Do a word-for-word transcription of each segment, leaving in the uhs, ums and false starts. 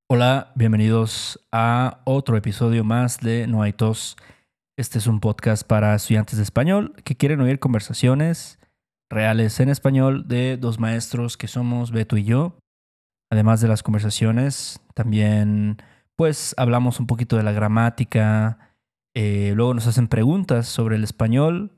Hola, bienvenidos a otro episodio más de No hay tos. Este es un podcast para estudiantes de español que quieren oír conversaciones reales en español de dos maestros que somos Beto y yo. Además de las conversaciones, también pues hablamos un poquito de la gramática, eh, luego nos hacen preguntas sobre el español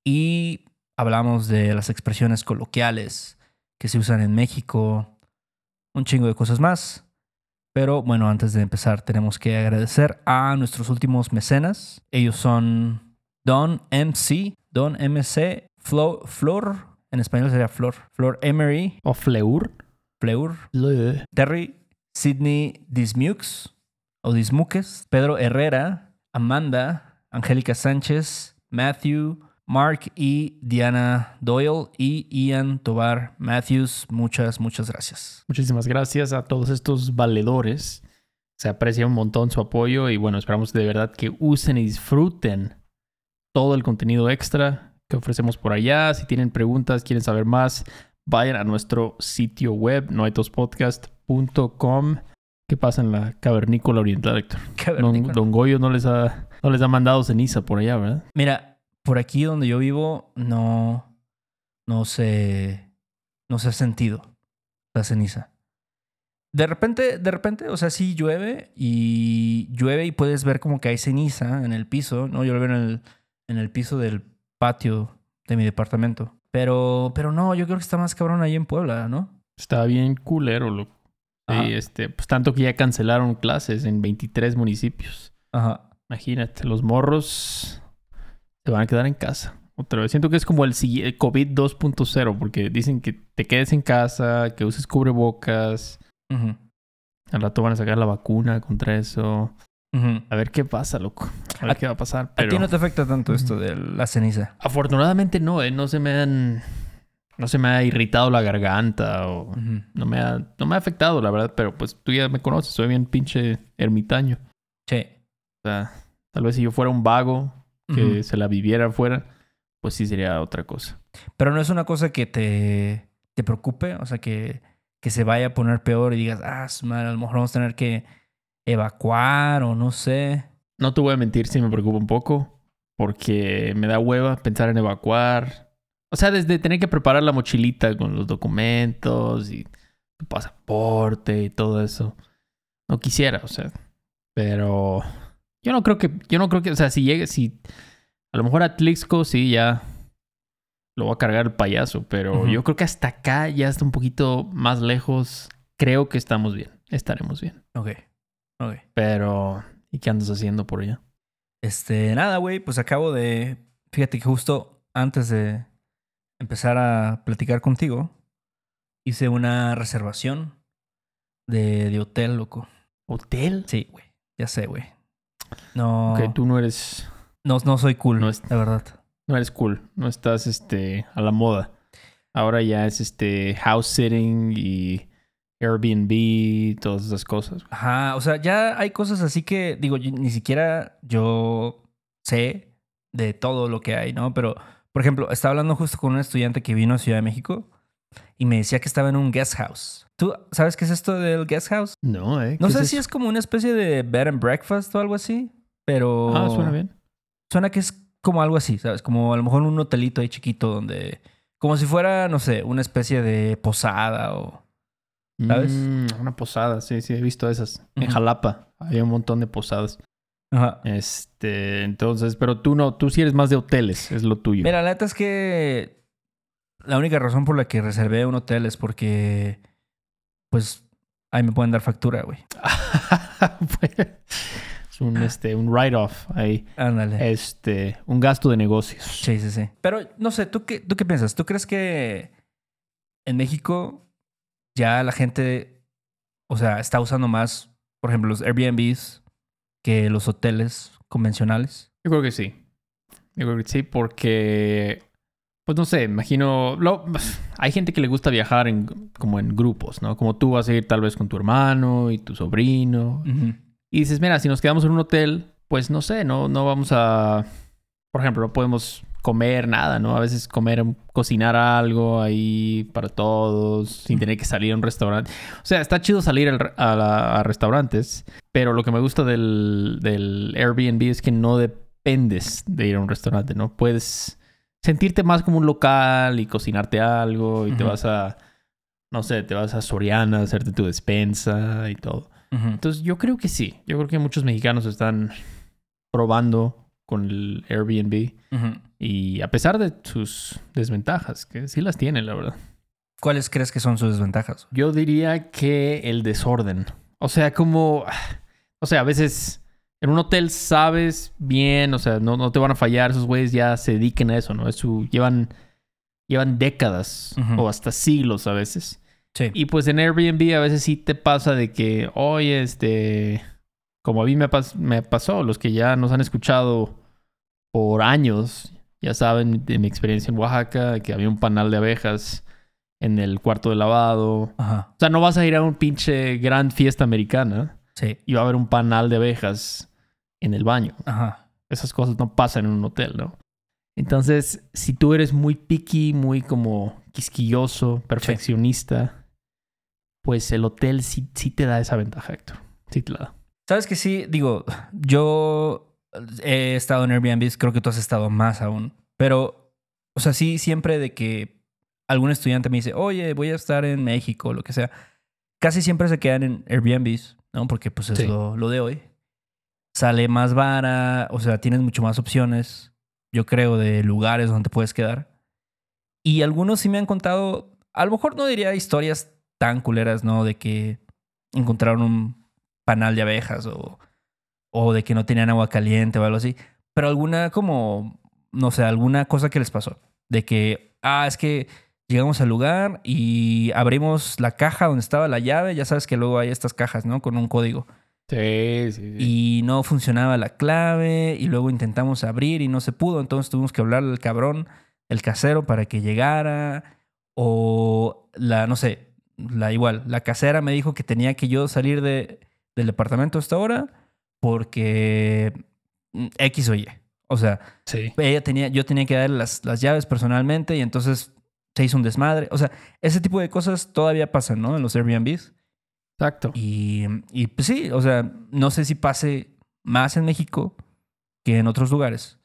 y hablamos de las expresiones coloquiales que se usan en México, un chingo de cosas más. Pero bueno, antes de empezar tenemos que agradecer a nuestros últimos mecenas. Ellos son Don M C, Don M C, Flo, Flor, en español sería Flor, Flor Emery, O Fleur. Fleur, Le. Terry, Sidney Dismukes o Dismuques, Pedro Herrera, Amanda, Angélica Sánchez, Matthew, Mark y Diana Doyle y Ian Tobar Matthews. Muchas, muchas gracias. Muchísimas gracias a todos estos valedores. Se aprecia un montón su apoyo y bueno, esperamos de verdad que usen y disfruten todo el contenido extra que ofrecemos por allá. Si tienen preguntas, quieren saber más, vayan a nuestro sitio web, no hay tos podcast punto com. ¿Qué pasa en la cavernícola oriental, Héctor? Don, Don Goyo no les, ha, no les ha mandado ceniza por allá, ¿verdad? Mira, por aquí donde yo vivo no, no se, no se ha sentido la ceniza. De repente, de repente, o sea, sí llueve y llueve y puedes ver como que hay ceniza en el piso, ¿no? Yo lo veo en el, en el piso del patio de mi departamento. Pero, pero no, yo creo que está más cabrón ahí en Puebla, ¿no? Está bien culero, loco. Sí, este, pues tanto que ya cancelaron clases en veintitrés municipios. Ajá. Imagínate, los morros se van a quedar en casa. Otra vez. Siento que es como el, el COVID dos punto cero, porque dicen que te quedes en casa, que uses cubrebocas. Uh-huh. Al rato van a sacar la vacuna contra eso. Uh-huh. A ver qué pasa, loco. A ver a, qué va a pasar. Pero... ¿A ti no te afecta tanto esto de la ceniza? Afortunadamente no, ¿eh? No se me han... No se me ha irritado la garganta o... Uh-huh. No me ha... No me ha afectado, la verdad. Pero pues tú ya me conoces. Soy bien pinche ermitaño. Sí. O sea, tal vez si yo fuera un vago que Uh-huh. se la viviera afuera, pues sí sería otra cosa. Pero no es una cosa que te, te preocupe, o sea, que, que se vaya a poner peor y digas, ah, su madre, a lo mejor vamos a tener que evacuar o no sé. No te voy a mentir, sí me preocupa un poco, porque me da hueva pensar en evacuar. O sea, desde tener que preparar la mochilita con los documentos y tu pasaporte y todo eso. No quisiera, o sea, pero yo no creo que, yo no creo que, o sea, si llegue, si a lo mejor a Tlixco sí ya lo va a cargar el payaso, pero Uh-huh. yo creo que hasta acá, ya está un poquito más lejos, creo que estamos bien, estaremos bien. Ok, ok. Pero, ¿y qué andas haciendo por allá? Este, nada, güey, pues acabo de, fíjate que justo antes de empezar a platicar contigo, hice una reservación de, de hotel, loco. ¿Hotel? Sí, güey, ya sé, güey. No, Ok, tú no eres, no, no soy cool, No es- la verdad. no eres cool, no estás este, a la moda. Ahora ya es este house sitting y Airbnb y todas esas cosas. Ajá, o sea, ya hay cosas así que, digo, yo- ni siquiera yo sé de todo lo que hay, ¿no? Pero, por ejemplo, estaba hablando justo con un estudiante que vino a Ciudad de México y me decía que estaba en un guest house. ¿Tú sabes qué es esto del guest house? No, ¿eh? No ¿Qué sé es si eso? es como una especie de bed and breakfast o algo así, pero... Ah, suena bien. Suena que es como algo así, ¿sabes? Como a lo mejor un hotelito ahí chiquito donde... Como si fuera, no sé, una especie de posada o... ¿Sabes? Mm, una posada, sí, sí, he visto esas. En Ujú. Jalapa había un montón de posadas. Ajá. Este, entonces, pero tú no, tú sí eres más de hoteles, es lo tuyo. Mira, la neta es que la única razón por la que reservé un hotel es porque, pues, ahí me pueden dar factura, güey. Es un, este, un write-off ahí. Ándale. Este, un gasto de negocios. Sí, sí, sí. Pero, no sé, ¿tú qué, ¿tú qué piensas? ¿Tú crees que en México ya la gente, o sea, está usando más, por ejemplo, los Airbnbs que los hoteles convencionales? Yo creo que sí. Yo creo que sí, porque, pues no sé, imagino, lo, hay gente que le gusta viajar en, como en grupos, ¿no? Como tú vas a ir tal vez con tu hermano y tu sobrino. Uh-huh. Y dices, mira, si nos quedamos en un hotel, pues no sé, no, no vamos a, por ejemplo, no podemos comer nada, ¿no? A veces comer, cocinar algo ahí para todos, sin tener que salir a un restaurante. O sea, está chido salir al- a, la- a restaurantes, pero lo que me gusta del, del Airbnb es que no dependes de ir a un restaurante, ¿no? Puedes sentirte más como un local y cocinarte algo y te Ujú. vas a, no sé, te vas a Soriana a hacerte tu despensa y todo. Ujú. Entonces, yo creo que sí. Yo creo que muchos mexicanos están probando con el Airbnb. Ujú. Y a pesar de sus desventajas, que sí las tiene, la verdad. ¿Cuáles crees que son sus desventajas? Yo diría que el desorden. O sea, como... O sea, a veces en un hotel sabes bien, o sea, no, no te van a fallar. Esos güeyes ya se dediquen a eso, ¿no? Es su, llevan, llevan décadas Ujú. o hasta siglos a veces. Sí. Y pues en Airbnb a veces sí te pasa de que, oye, este... Como a mí me, pas- me pasó, los que ya nos han escuchado por años, ya saben de mi experiencia en Oaxaca, que había un panal de abejas en el cuarto de lavado. Ajá. O sea, no vas a ir a un pinche gran fiesta americana Sí. y va a haber un panal de abejas en el baño. Ajá. Esas cosas no pasan en un hotel, ¿no? Entonces, si tú eres muy picky, muy como quisquilloso, perfeccionista, pues el hotel sí, sí te da esa ventaja, Héctor. Sí te la da. ¿Sabes que sí? Digo, yo he estado en Airbnb, creo que tú has estado más aún. Pero, o sea, sí, siempre de que algún estudiante me dice, oye, voy a estar en México, lo que sea. Casi siempre se quedan en Airbnbs, ¿no? Porque pues es Sí. lo, lo de hoy. Sale más vara, o sea, tienes mucho más opciones, yo creo, de lugares donde te puedes quedar. Y algunos sí me han contado, a lo mejor no diría historias tan culeras, ¿no? De que encontraron un panal de abejas o, o de que no tenían agua caliente o algo así. Pero alguna como, no sé, alguna cosa que les pasó. De que, ah, es que llegamos al lugar y abrimos la caja donde estaba la llave. Ya sabes que luego hay estas cajas, ¿no? Con un código. Sí, sí, sí. Y no funcionaba la clave y luego intentamos abrir y no se pudo. Entonces tuvimos que hablarle al cabrón, el casero, para que llegara. O la, no sé, la igual, la casera me dijo que tenía que yo salir de, del departamento a esta hora porque mm, X o Y. O sea, Sí. ella tenía, yo tenía que darle las, las llaves personalmente y entonces se hizo un desmadre. O sea, ese tipo de cosas todavía pasan, ¿no? En los Airbnbs. Exacto. Y, y pues sí, o sea, no sé si pase más en México que en otros lugares.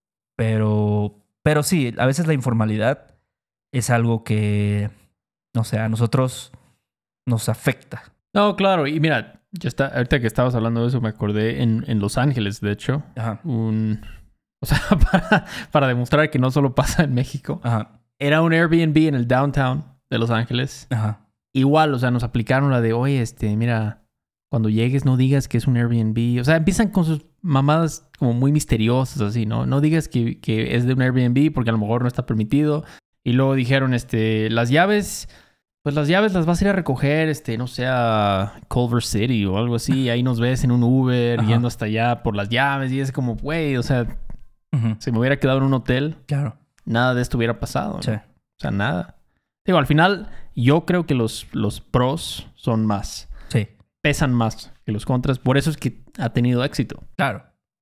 Pero, pero sí, a veces la informalidad es algo que, no sé, a nosotros nos afecta. No, claro. Y mira, yo está, ahorita que estabas hablando de eso, me acordé en, en Los Ángeles, de hecho. Ajá. Un... O sea, para, para demostrar que no solo pasa en México. Ajá. Era un Airbnb en el downtown de Los Ángeles. Ajá. Igual, o sea, nos aplicaron la de, oye, este, mira, cuando llegues no digas que es un Airbnb. O sea, empiezan con sus mamadas como muy misteriosas, así, ¿no? No digas que, que es de un Airbnb porque a lo mejor no está permitido. Y luego dijeron, este, las llaves, pues las llaves las vas a ir a recoger, este, no sé, a Culver City o algo así. Ahí nos ves en un Uber Ajá. yendo hasta allá por las llaves. Y es como, güey, o sea, Ujú. si me hubiera quedado en un hotel, Claro. nada de esto hubiera pasado, ¿no? Sí. O sea, nada. Digo, al final, yo creo que los, los pros son más. Sí. Pesan más que los contras. Por eso es que ha tenido éxito. Claro.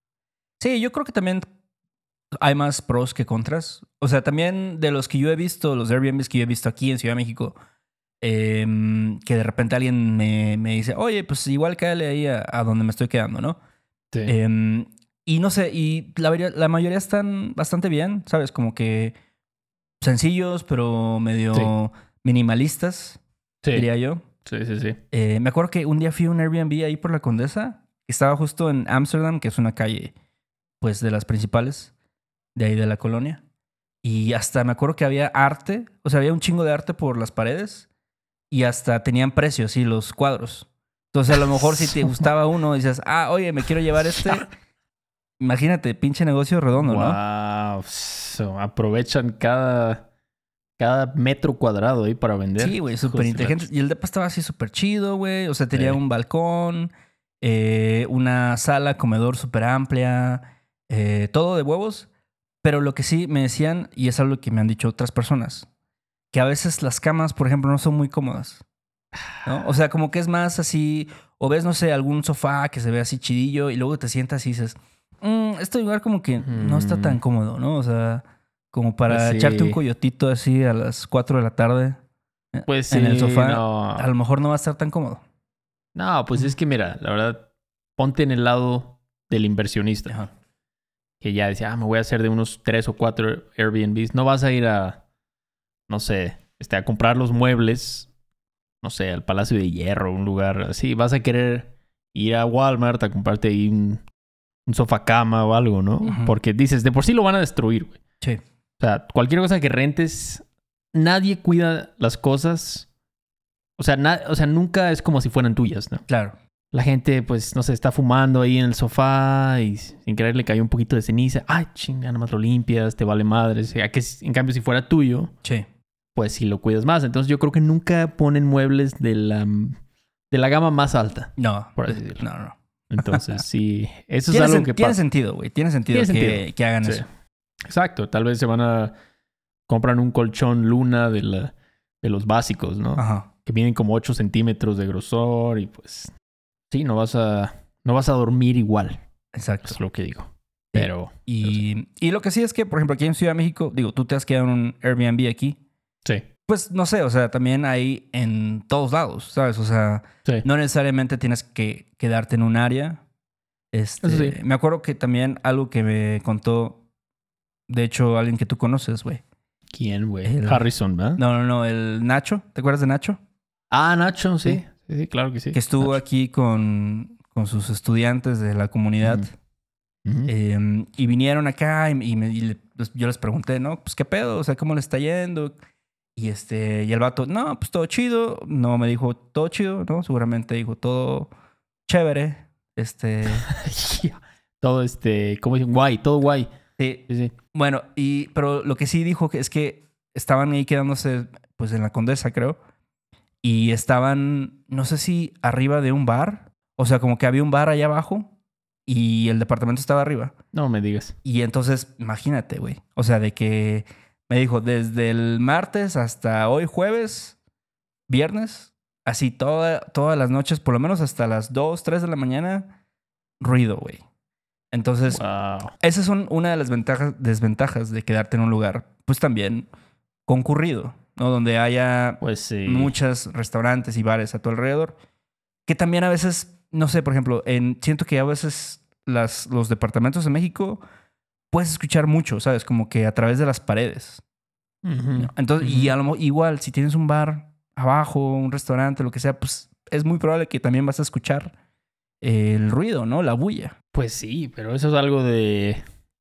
Sí, yo creo que también hay más pros que contras. O sea, también de los que yo he visto, los Airbnbs que yo he visto aquí en Ciudad de México, eh, que de repente alguien me, me dice, oye, pues igual cállale ahí a, a donde me estoy quedando, ¿no? Sí. Eh, y no sé, y la, mayoría- la mayoría están bastante bien, ¿sabes? Como que sencillos, pero medio Sí. minimalistas, sí. diría yo. Sí, sí, sí. Eh, me acuerdo que un día fui a un Airbnb ahí por la Condesa. Estaba justo en Ámsterdam, que es una calle, pues, de las principales de ahí de la colonia. Y hasta me acuerdo que había arte, o sea, había un chingo de arte por las paredes y hasta tenían precios, sí, los cuadros. Entonces, a lo mejor si te gustaba uno, dices, ah, oye, me quiero llevar este. Imagínate, pinche negocio redondo, ¿no? Wow. So, aprovechan cada, cada metro cuadrado ahí para vender. Sí, güey, Hijos de súper la inteligente. ch- Y el depa estaba así súper chido, güey. O sea, tenía Sí. un balcón, eh, una sala, comedor súper amplia, eh, todo de huevos. Pero lo que sí me decían, y es algo que me han dicho otras personas, que a veces las camas, por ejemplo, no son muy cómodas, ¿no? O sea, como que es más así, o ves, no sé, algún sofá que se ve así chidillo y luego te sientas y dices, "Mm, este lugar como que no está tan Mm. cómodo, ¿no? O sea, Como para Pues sí. echarte un coyotito así a las cuatro de la tarde Pues en sí, el sofá, no. a lo mejor no va a estar tan cómodo. No, pues es que mira, la verdad, ponte en el lado del inversionista. Ajá. Que ya decía, ah, me voy a hacer de unos tres o cuatro Airbnbs. No vas a ir a, no sé, este, a comprar los muebles, no sé, al Palacio de Hierro, un lugar así. Vas a querer ir a Walmart a comprarte ahí un, un sofá cama o algo, ¿no? Ujú. Porque dices, de por sí lo van a destruir, güey. Sí. O sea, cualquier cosa que rentes, nadie cuida las cosas. O sea, na- o sea, nunca es como si fueran tuyas, ¿no? Claro. La gente, pues, no sé, está fumando ahí en el sofá y sin querer le cayó un poquito de ceniza. Ay, chinga, nada más lo limpias, te vale madre. O sea, que si- en cambio, si fuera tuyo, Sí. pues sí lo cuidas más. Entonces yo creo que nunca ponen muebles de la, de la gama más alta. No. Por así decirlo. No, no. Entonces, sí, eso es Tiene, algo sen- que tiene pasa. sentido, güey. Tiene sentido, Tiene que, sentido. que hagan Sí. eso. Exacto. Tal vez se van a... Compran un colchón luna de, la, de los básicos, ¿no? Ajá. Que vienen como ocho centímetros de grosor y pues... Sí, no vas a... No vas a dormir igual. Exacto. Es lo que digo. Pero... Y, y lo que sí es que, por ejemplo, aquí en Ciudad de México, digo, tú te has quedado en un Airbnb aquí. Sí. Pues no sé, o sea, también hay en todos lados, ¿sabes? O sea, Sí. no necesariamente tienes que quedarte en un área. Este, Eso sí. Me acuerdo que también algo que me contó, de hecho, alguien que tú conoces, güey. ¿Quién, güey? El- Harrison, ¿verdad? No, no, no, el Nacho. ¿Te acuerdas de Nacho? Ah, Nacho, sí. Sí. Sí, sí, claro que sí. Que estuvo Nacho. aquí con, con sus estudiantes de la comunidad. Ujú. Ujú. Eh, y vinieron acá y, y me- y le- pues, yo les pregunté, ¿no? Pues qué pedo, o sea, ¿cómo le está yendo? Y este, y el vato, no, pues todo chido. No, me dijo todo chido, ¿no? Seguramente dijo todo chévere. Este, Todo este... ¿Cómo dicen? Guay. Todo guay. sí. Sí, sí. Bueno, y, pero lo que sí dijo que es que estaban ahí quedándose, pues en la Condesa, creo. Y estaban, no sé si arriba de un bar. O sea, como que había un bar allá abajo y el departamento estaba arriba. No me digas. Y entonces, imagínate, güey. O sea, de que me dijo desde el martes hasta hoy jueves, viernes, así toda, todas las noches, por lo menos hasta las dos, tres de la mañana, ruido, güey. Entonces, Wow. esas son una de las ventajas, desventajas de quedarte en un lugar, pues también concurrido, ¿no? Donde haya Pues sí. muchos restaurantes y bares a tu alrededor. Que también a veces, no sé, por ejemplo, en, siento que a veces las, los departamentos de México puedes escuchar mucho, ¿sabes? Como que a través de las paredes. Ujú. ¿No? Entonces, y Ujú. a lo mo- igual, si tienes un bar abajo, un restaurante, lo que sea, pues es muy probable que también vas a escuchar el ruido, ¿no? La bulla. Pues sí, pero eso es algo de...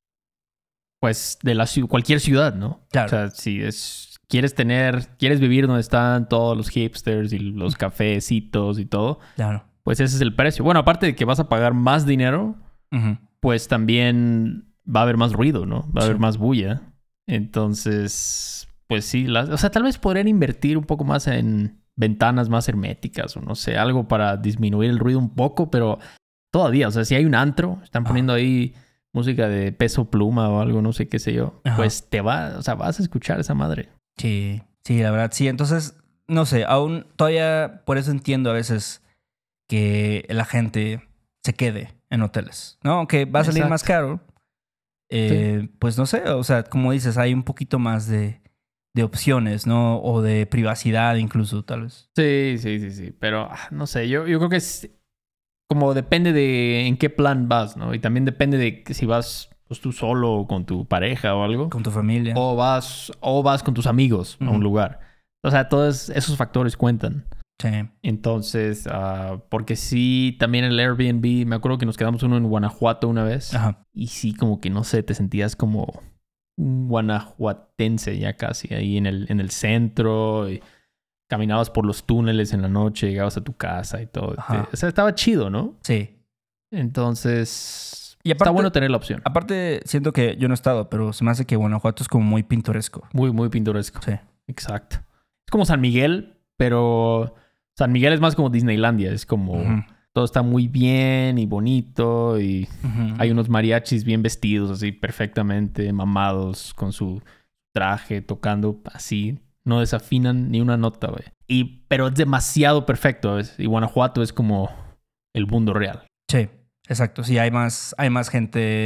Pues de la ciudad, cualquier ciudad, ¿no? Claro. O sea, si es... Quieres tener... Quieres vivir donde están todos los hipsters y los cafecitos y todo, Claro. pues ese es el precio. Bueno, aparte de que vas a pagar más dinero, Ujú. pues también va a haber más ruido, ¿no? Va a Sí. haber más bulla. Entonces, pues sí, las, o sea, tal vez podrían invertir un poco más en ventanas más herméticas o no sé, algo para disminuir el ruido un poco, pero todavía, o sea, si hay un antro, están Ajá. poniendo ahí música de Peso Pluma o algo, no sé qué sé yo, Ajá. pues te va, o sea, vas a escuchar esa madre. Sí, sí, la verdad, sí. Entonces, no sé, aún todavía por eso entiendo a veces que la gente se quede en hoteles, ¿no? Aunque va a salir Exacto. más caro, eh, pues no sé, o sea, como dices, hay un poquito más de, de opciones, ¿no? O de privacidad incluso, tal vez. Sí, sí, sí, sí, pero ah, no sé, yo, yo creo que es como depende de en qué plan vas, ¿no? Y también depende de que si vas pues, tú solo o con tu pareja o algo. Con tu familia. O vas, o vas con tus amigos a Ujú. un lugar. O sea, todos esos factores cuentan. Sí. Entonces, ah, porque sí, también el Airbnb, me acuerdo que nos quedamos uno en Guanajuato una vez. Ajá. Y sí, como que no sé, te sentías como un guanajuatense ya casi ahí en el, en el centro. Y caminabas por los túneles en la noche, llegabas a tu casa y todo. Ajá. O sea, estaba chido, ¿no? Sí. Entonces, Y aparte- está bueno tener la opción. Aparte, siento que yo no he estado, pero se me hace que Guanajuato es como muy pintoresco. Muy, muy pintoresco. Sí. Exacto. Es como San Miguel, pero San Miguel es más como Disneylandia. Es como Ujú. todo está muy bien y bonito y Ujú. hay unos mariachis bien vestidos así perfectamente, mamados con su traje, tocando así. No desafinan ni una nota, güey. Y, pero es demasiado perfecto, ¿ves? Y Guanajuato es como el mundo real. Sí, exacto. Sí, hay más, hay más gente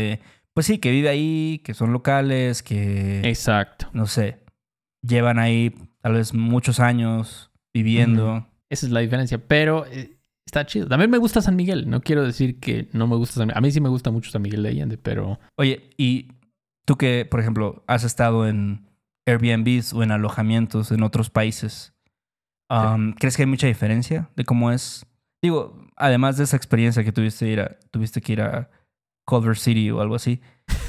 pues sí, que vive ahí, que son locales, que, Exacto. no sé, llevan ahí tal vez muchos años viviendo. Uh-huh. Esa es la diferencia, pero eh, está chido. También me gusta San Miguel. No quiero decir que no me gusta San Miguel. A mí sí me gusta mucho San Miguel de Allende, pero... Oye, y tú que, por ejemplo, has estado en Airbnbs o en alojamientos en otros países, um, ¿crees que hay mucha diferencia de cómo es? Digo, además de esa experiencia que tuviste, ir a, tuviste que ir a Culver City o algo así.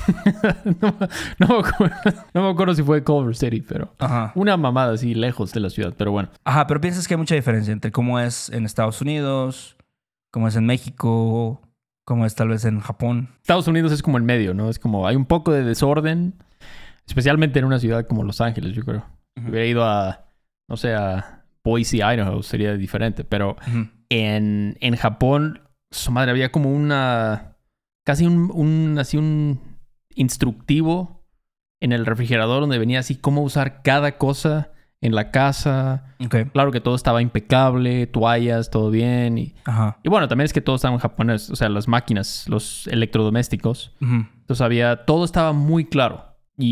no, no, me acuerdo, no me acuerdo si fue Culver City, pero Ajá. una mamada así lejos de la ciudad, pero bueno. Ajá, pero piensas que hay mucha diferencia entre cómo es en Estados Unidos, cómo es en México, cómo es tal vez en Japón. Estados Unidos es como el medio, ¿no? Es como hay un poco de desorden, especialmente en una ciudad como Los Ángeles, yo creo. Uh-huh. Hubiera ido a, no sé, a Boise, Idaho, sería diferente, pero uh-huh. en, en Japón, su madre, había como una, casi un, un, así un instructivo en el refrigerador donde venía así cómo usar cada cosa en la casa. Okay. Claro que todo estaba impecable, toallas, todo bien. Y, Ajá. y bueno, también es que todo estaba en japonés, o sea, las máquinas, los electrodomésticos. Uh-huh. Entonces había, todo estaba muy claro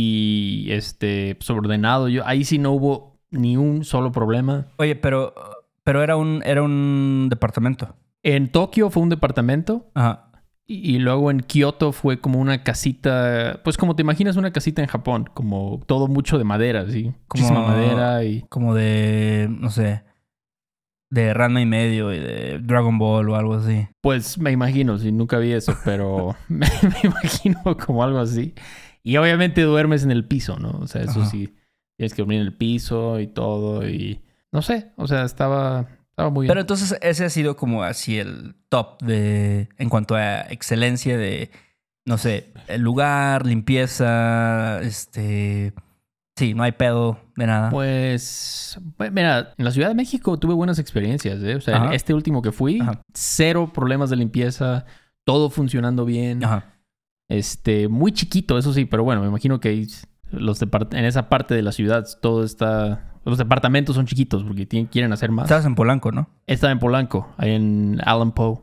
y este, pues, ordenado. Yo, ahí sí no hubo ni un solo problema. Oye, pero, pero era un, era un departamento. En Tokio fue un departamento. Ajá. Y luego en Kioto fue como una casita, pues como te imaginas una casita en Japón, como todo mucho de madera, ¿sí? Muchísima madera y... Como de, no sé, de Ranma y medio y de Dragon Ball o algo así. Pues me imagino, sí, nunca vi eso, pero me, me imagino como algo así. Y obviamente duermes en el piso, ¿no? O sea, eso Ajá. sí, tienes que dormir en el piso y todo y... No sé, o sea, estaba... Estaba muy bien. Pero entonces ese ha sido como así el top de en cuanto a excelencia de, no sé, el lugar, limpieza, este... Sí, no hay pedo de nada. Pues, mira, en la Ciudad de México tuve buenas experiencias, ¿eh? O sea, Ajá. este último que fui, Ajá. cero problemas de limpieza, todo funcionando bien. Ajá. Este, muy chiquito, eso sí, pero bueno, me imagino que los depart- en esa parte de la ciudad todo está... Los departamentos son chiquitos porque tienen, quieren hacer más. Estabas en Polanco, ¿no? Estaba en Polanco, ahí en Allen Poe.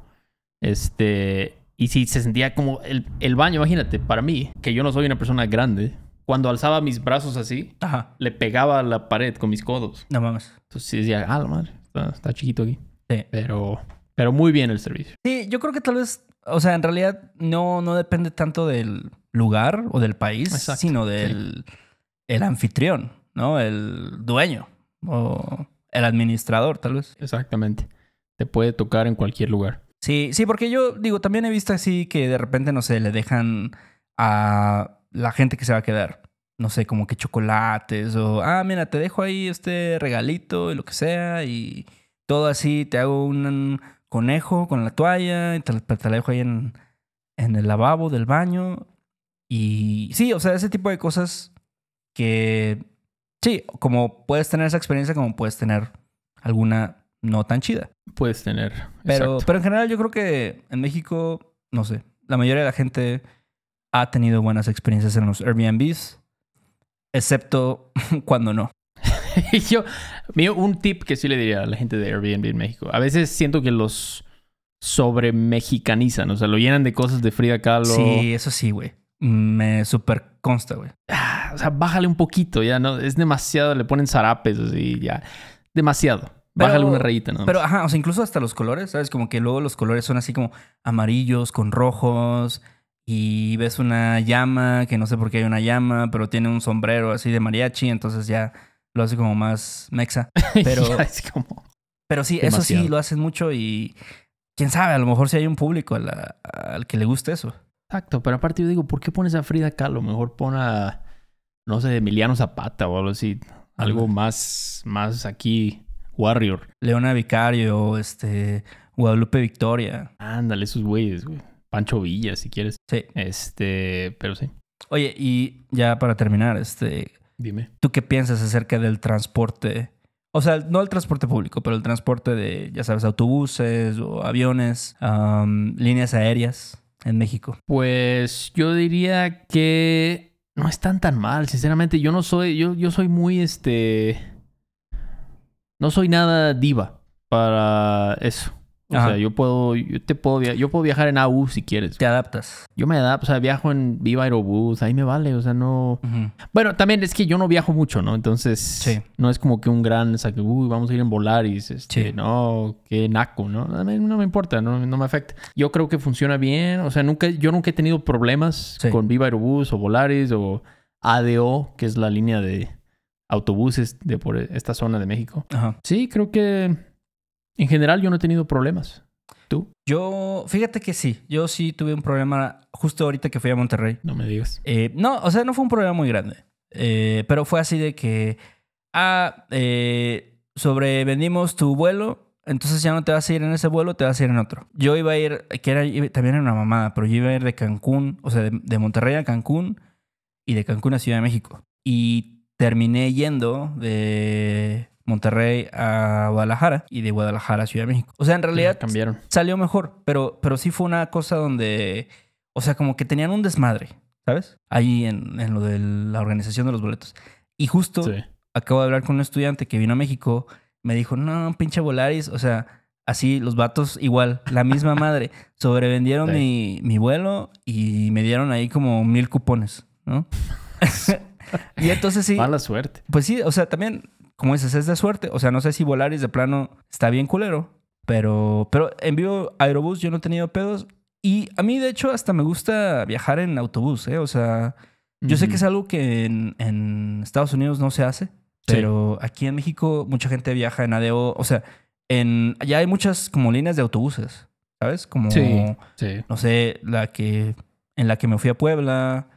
Este... Y sí, se sentía como el, el baño, imagínate, para mí, que yo no soy una persona grande... Cuando alzaba mis brazos así, Ajá. le pegaba a la pared con mis codos. No mames. Entonces sí decía, ah, la madre, está, está chiquito aquí. Sí. Pero, pero muy bien el servicio. Sí, yo creo que tal vez, o sea, en realidad no, no depende tanto del lugar o del país, Exacto. sino del sí. el anfitrión, ¿no? El dueño o el administrador, tal vez. Exactamente. Te puede tocar en cualquier lugar. Sí, sí, porque yo digo, también he visto así que de repente, no sé, le dejan a... la gente que se va a quedar, no sé, como que chocolates o, ah, mira, te dejo ahí este regalito y lo que sea y todo así, te hago un conejo con la toalla y te, te la dejo ahí en, en el lavabo del baño y sí, o sea, ese tipo de cosas que, sí, como puedes tener esa experiencia como puedes tener alguna no tan chida. Puedes tener, pero, pero en general yo creo que en México, no sé, la mayoría de la gente... ha tenido buenas experiencias en los Airbnbs, excepto cuando no. Yo, mío, un tip que sí le diría a la gente de Airbnb en México. A veces siento que los sobre mexicanizan, o sea, lo llenan de cosas de Frida Kahlo. Sí, eso sí, güey. Me super consta, güey. Ah, o sea, bájale un poquito, ya, ¿no? Es demasiado, le ponen zarapes así, ya. Demasiado. Pero, bájale una rayita, ¿no? Pero, ajá, o sea, incluso hasta los colores, ¿sabes? Como que luego los colores son así como amarillos con rojos... Y ves una llama, que no sé por qué hay una llama, pero tiene un sombrero así de mariachi, entonces ya lo hace como más mexa. Pero, es como pero sí, demasiado. Eso sí lo hacen mucho y quién sabe, a lo mejor si hay un público a la, al que le guste eso. Exacto, pero aparte yo digo, ¿por qué pones a Frida Kahlo? Mejor pon a, no sé, Emiliano Zapata o algo así. Algo más, más aquí, Warrior. Leona Vicario, este, Guadalupe Victoria. Ándale, esos güeyes, güey. Pancho Villa, si quieres. Sí. Este, pero sí. Oye, y ya para terminar, este... Dime. ¿Tú qué piensas acerca del transporte? O sea, no el transporte público, pero el transporte de, ya sabes, autobuses o aviones, um, líneas aéreas en México. Pues yo diría que no están tan mal, sinceramente. Yo no soy, yo, yo soy muy, este... No soy nada diva para eso. O Ajá. sea, yo puedo, yo te puedo, via- yo puedo viajar en A U si quieres. Te adaptas. Yo me adapto, o sea, viajo en Viva Aerobús, ahí me vale, o sea, no... Ujú. Bueno, también es que yo no viajo mucho, ¿no? Entonces, Sí. no es como que un gran, o sea, que, uy, vamos a ir en Volaris, este, Sí. no, qué naco, ¿no? A mí no me importa, no, no me afecta. Yo creo que funciona bien, o sea, nunca, yo nunca he tenido problemas Sí. con Viva Aerobús o Volaris o A D O, que es la línea de autobuses de por esta zona de México. Ajá. Sí, creo que en general yo no he tenido problemas. ¿Tú? Yo, fíjate que sí. Yo sí tuve un problema justo ahorita que fui a Monterrey. No me digas. Eh, no, o sea, no fue un problema muy grande. Eh, pero fue así de que, ah, eh, sobrevendimos tu vuelo, entonces ya no te vas a ir en ese vuelo, te vas a ir en otro. Yo iba a ir, que era iba- también era una mamada, pero yo iba a ir de Cancún, o sea, de, de Monterrey a Cancún y de Cancún a Ciudad de México. Y terminé yendo de Monterrey a Guadalajara y de Guadalajara a Ciudad de México. O sea, en realidad Ya cambiaron. salió mejor, pero, pero sí fue una cosa donde, o sea, como que tenían un desmadre, ¿sabes? Ahí en, en lo de la organización de los boletos. Y justo Sí. acabo de hablar con un estudiante que vino a México, me dijo, no, pinche Volaris, o sea, así los vatos igual, la misma madre, sobrevendieron Sí. mi, mi vuelo y me dieron ahí como mil cupones, ¿no? Y entonces sí, Mala suerte. pues sí, o sea, también, como dices, es de suerte. O sea, no sé si Volaris de plano está bien culero, pero, pero en vivo Aerobús yo no he tenido pedos. Y a mí, de hecho, hasta me gusta viajar en autobús, ¿eh? O sea, yo sé que es algo que en, en Estados Unidos no se hace, pero aquí en México mucha gente viaja en A D O. O sea, en, ya hay muchas como líneas de autobuses, ¿sabes? Como, Sí, sí. no sé, la que en la que me fui a Puebla.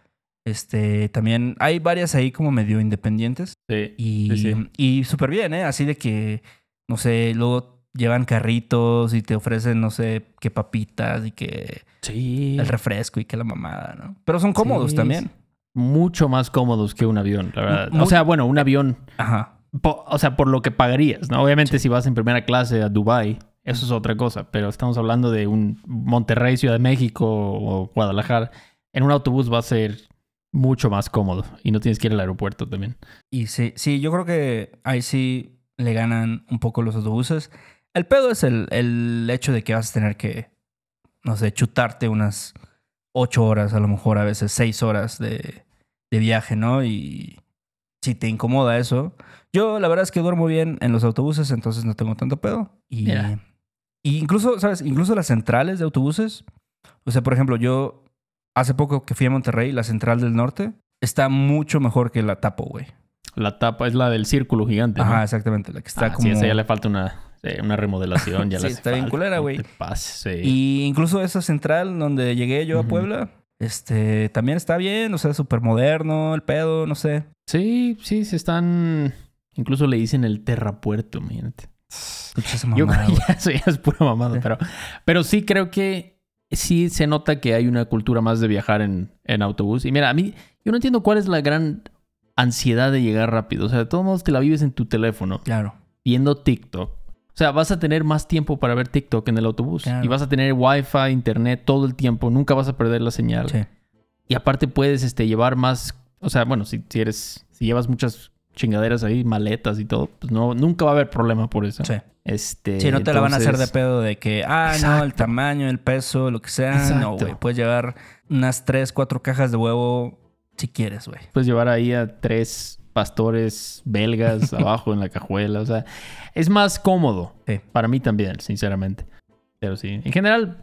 Este, también hay varias ahí como medio independientes. Sí. Y, Sí, sí. y súper bien, ¿eh? Así de que, no sé, luego llevan carritos y te ofrecen, no sé, qué papitas y que Sí. el refresco y que la mamada, ¿no? Pero son cómodos Sí, también. sí. Mucho más cómodos que un avión, la verdad. Muy- O sea, bueno, un avión, Ajá. po- o sea, por lo que pagarías, ¿no? Obviamente si vas en primera clase a Dubái, eso es otra cosa, pero estamos hablando de un Monterrey, Ciudad de México o Guadalajara. En un autobús va a ser mucho más cómodo y no tienes que ir al aeropuerto también. Y sí, sí, yo creo que ahí sí le ganan un poco los autobuses. El pedo es el, el hecho de que vas a tener que, no sé, chutarte unas ocho horas, a lo mejor a veces seis horas de, de viaje, ¿no? Y si te incomoda eso. Yo la verdad es que duermo bien en los autobuses, entonces no tengo tanto pedo. Y, Mira. y incluso, ¿sabes? Incluso las centrales de autobuses. O sea, por ejemplo, yo hace poco que fui a Monterrey, la central del norte está mucho mejor que la Tapo, güey. La tapa es la del círculo gigante, ¿no? Ajá, exactamente. La que está Ah, como... sí, esa ya le falta una, sí, una remodelación. Ya Sí, le hace está bien falta, culera, no güey. te pases, sí. Y incluso esa central donde llegué yo a Ujú. Puebla, este, también está bien, o sea, súper moderno, el pedo, no sé. Sí, sí, se están... Incluso le dicen el terrapuerto, imagínate. Pinches Yo mamadas, creo güey. que eso ya es pura mamada, Sí. pero, pero sí creo que sí se nota que hay una cultura más de viajar en, en autobús. Y mira, a mí, yo no entiendo cuál es la gran ansiedad de llegar rápido. O sea, de todos modos te la vives en tu teléfono, Claro. viendo TikTok. O sea, vas a tener más tiempo para ver TikTok en el autobús. Claro. Y vas a tener Wi-Fi, internet todo el tiempo. Nunca vas a perder la señal. Sí. Y aparte puedes este, llevar más... O sea, bueno, si, si eres... Si llevas muchas chingaderas ahí, maletas y todo, pues no, nunca va a haber problema por eso. Sí. Este, Sí, no te la van a hacer de entonces- pedo de que, ah, no, Exacto. el tamaño, el peso, lo que sea. No, Exacto. güey. Puedes llevar unas tres, cuatro cajas de huevo si quieres, güey. Puedes llevar ahí a tres pastores belgas abajo en la cajuela. O sea, es más cómodo. Sí. Para mí también, sinceramente. Pero sí, en general,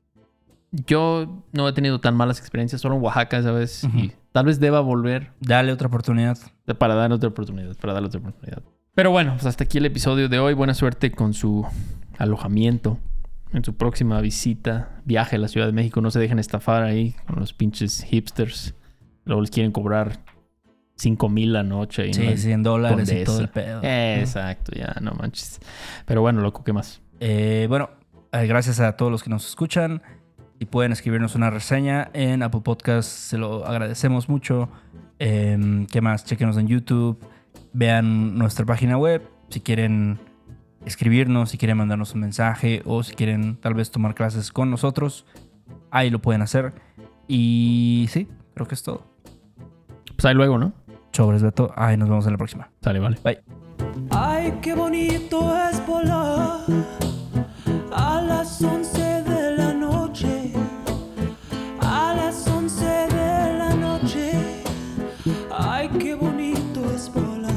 yo no he tenido tan malas experiencias. Solo en Oaxaca esa vez. Ujú. Y tal vez deba volver Dale otra oportunidad. para dar otra oportunidad. Para darle otra oportunidad. Pero bueno, pues hasta aquí el episodio de hoy. Buena suerte con su alojamiento. En su próxima visita, viaje a la Ciudad de México. No se dejen estafar ahí con los pinches hipsters. Luego les quieren cobrar cinco mil la noche. Y Sí, no- cien dólares y Condesa. todo el pedo. Exacto, ya, no manches. Pero bueno, loco, ¿qué más? Eh, bueno, eh, gracias a todos los que nos escuchan. Y pueden escribirnos una reseña en Apple Podcasts, se lo agradecemos mucho. Eh, ¿Qué más? Chequenos en YouTube. Vean nuestra página web. Si quieren escribirnos, si quieren mandarnos un mensaje o si quieren tal vez tomar clases con nosotros, ahí lo pueden hacer. Y sí, creo que es todo. Pues ahí luego, ¿no? Sobres, Beto. Ahí nos vemos en la próxima. Sale, vale. Bye. Ay, qué bonito es volar a la las once de la noche, a las once de la noche, ay, qué bonito es volar,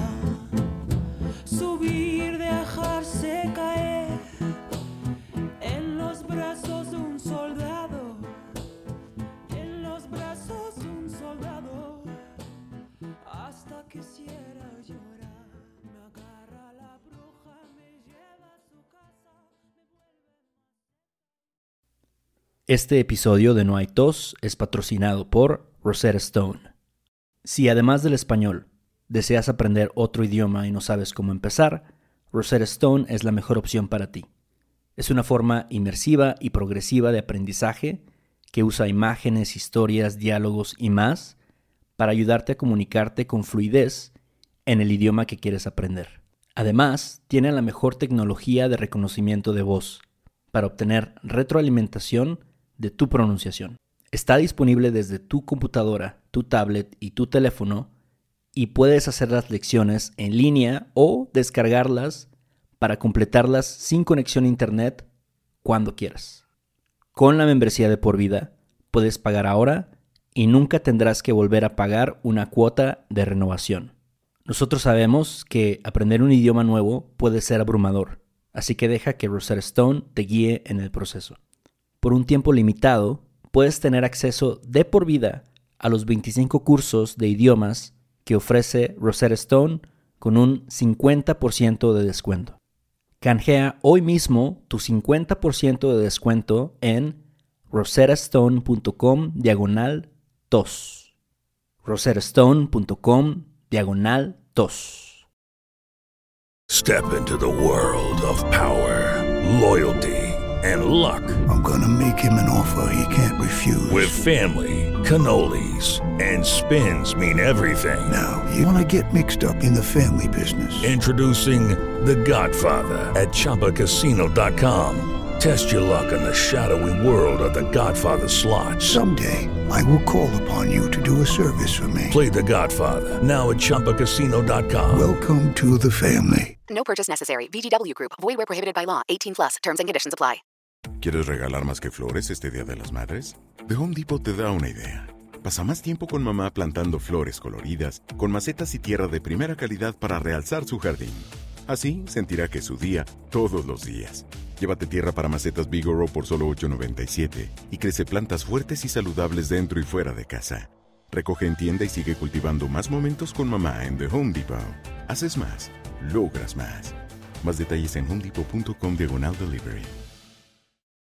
subir, dejarse caer en los brazos de un soldado, en los brazos de un soldado, hasta quisiera llorar. Me agarra la bruja, me lleva a su casa, me vuelve... Este episodio de No hay tos es patrocinado por Rosetta Stone. Si además del español deseas aprender otro idioma y no sabes cómo empezar, Rosetta Stone es la mejor opción para ti. Es una forma inmersiva y progresiva de aprendizaje que usa imágenes, historias, diálogos y más para ayudarte a comunicarte con fluidez en el idioma que quieres aprender. Además, tiene la mejor tecnología de reconocimiento de voz para obtener retroalimentación de tu pronunciación. Está disponible desde tu computadora, tu tablet y tu teléfono y puedes hacer las lecciones en línea o descargarlas para completarlas sin conexión a internet cuando quieras. Con la membresía de por vida puedes pagar ahora y nunca tendrás que volver a pagar una cuota de renovación. Nosotros sabemos que aprender un idioma nuevo puede ser abrumador, así que deja que Rosetta Stone te guíe en el proceso. Por un tiempo limitado, puedes tener acceso de por vida a los veinticinco cursos de idiomas que ofrece Rosetta Stone con un cincuenta por ciento de descuento. Canjea hoy mismo tu cincuenta por ciento de descuento en rosettastone.com diagonal tos. rosettastone.com diagonal tos. Step into the world of power, loyalty, and luck. I'm gonna make him an offer he can't refuse. With family, cannolis, and spins mean everything. Now, you wanna get mixed up in the family business. Introducing The Godfather at Chumba Casino dot com. Test your luck in the shadowy world of The Godfather slot. Someday, I will call upon you to do a service for me. Play The Godfather now at Chumba Casino dot com. Welcome to the family. No purchase necessary. V G W Group. Void where prohibited by law. eighteen plus. Terms and conditions apply. ¿Quieres regalar más que flores este Día de las Madres? The Home Depot te da una idea. Pasa más tiempo con mamá plantando flores coloridas, con macetas y tierra de primera calidad para realzar su jardín. Así sentirá que es su día todos los días. Llévate tierra para macetas Bigoro por solo ocho noventa y siete y crece plantas fuertes y saludables dentro y fuera de casa. Recoge en tienda y sigue cultivando más momentos con mamá en The Home Depot. Haces más, logras más. Más detalles en homedepot punto com diagonal delivery.